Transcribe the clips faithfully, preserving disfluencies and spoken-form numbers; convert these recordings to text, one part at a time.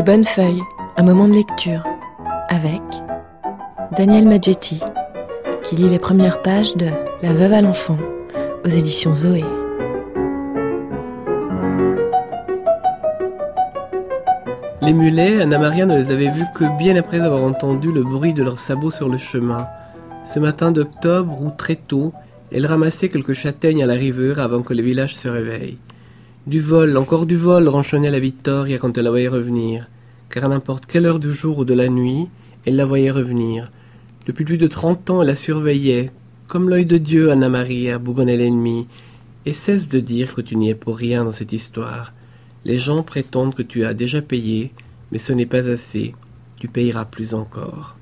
bonnes feuilles, un moment de lecture, avec Daniel Maggetti, qui lit les premières pages de La Veuve à l'enfant, aux éditions Zoé. Les mulets, Anna-Maria ne les avait vus que bien après avoir entendu le bruit de leurs sabots sur le chemin. Ce matin d'octobre, où très tôt, elle ramassait quelques châtaignes à la riveur avant que le village se réveille. Du vol, encore du vol, ronchonnait la Vittoria quand elle la voyait revenir, car à n'importe quelle heure du jour ou de la nuit, elle la voyait revenir. Depuis plus de trente ans, elle la surveillait, comme l'œil de Dieu, Anna-Maria, bougonnait l'ennemi, et cesse de dire que tu n'y es pour rien dans cette histoire. Les gens prétendent que tu as déjà payé, mais ce n'est pas assez, tu payeras plus encore.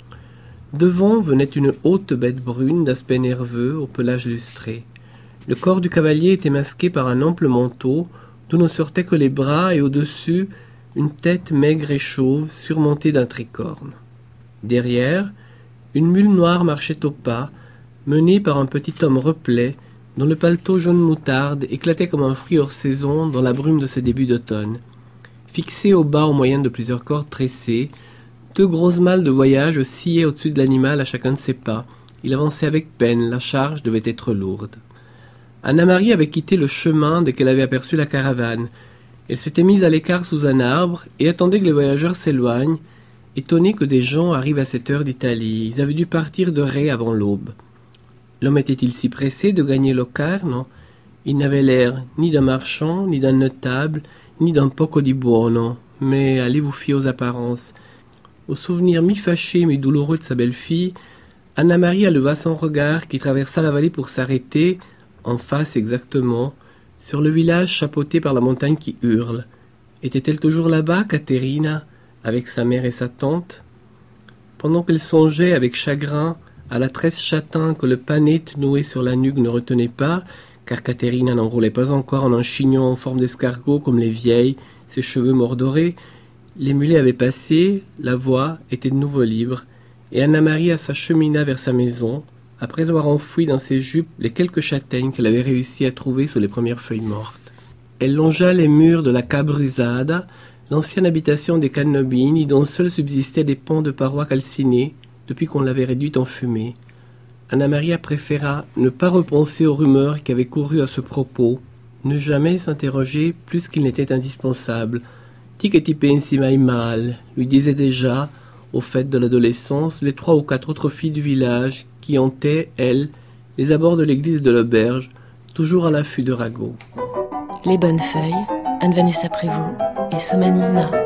Devant venait une haute bête brune d'aspect nerveux, au pelage lustré. Le corps du cavalier était masqué par un ample manteau, d'où ne sortaient que les bras et au-dessus, une tête maigre et chauve, surmontée d'un tricorne. Derrière, une mule noire marchait au pas, menée par un petit homme replet, dont le paletot jaune moutarde éclatait comme un fruit hors saison dans la brume de ses débuts d'automne. Fixé au bas au moyen de plusieurs cordes tressées, deux grosses malles de voyage oscillaient au-dessus de l'animal à chacun de ses pas. Il avançait avec peine, la charge devait être lourde. Anna-Maria avait quitté le chemin dès qu'elle avait aperçu la caravane. Elle s'était mise à l'écart sous un arbre et attendait que les voyageurs s'éloignent, étonnée que des gens arrivent à cette heure d'Italie. Ils avaient dû partir de Ré avant l'aube. L'homme était-il si pressé de gagner Locarno? Il n'avait l'air ni d'un marchand, ni d'un notable, ni d'un poco di buono, mais allez vous fier aux apparences. Au souvenir mi-fâché, mi-douloureux de sa belle-fille, Anna-Maria leva son regard qui traversa la vallée pour s'arrêter, en face exactement, sur le village chapeauté par la montagne qui hurle. Était-elle toujours là-bas, Caterina, avec sa mère et sa tante? Pendant qu'elle songeait avec chagrin à la tresse châtain que le panette noué sur la nuque ne retenait pas, car Caterina n'enroulait pas encore en un chignon en forme d'escargot comme les vieilles, ses cheveux mordorés, les mulets avaient passé, la voie était de nouveau libre, et Anna-Maria s'achemina vers sa maison, après avoir enfoui dans ses jupes les quelques châtaignes qu'elle avait réussi à trouver sous les premières feuilles mortes. Elle longea les murs de la Cabrusada, l'ancienne habitation des Cannobini, dont seuls subsistaient des pans de parois calcinés, depuis qu'on l'avait réduite en fumée. Anna-Maria préféra ne pas repenser aux rumeurs qui avaient couru à ce propos, ne jamais s'interroger plus qu'il n'était indispensable. Ti che ti pensi mai mal, lui disaient déjà, au fait de l'adolescence, les trois ou quatre autres filles du village qui hantaient, elles, les abords de l'église et de l'auberge, toujours à l'affût de ragots. Les bonnes feuilles, Anne-Vanessa Prévost et Somanina.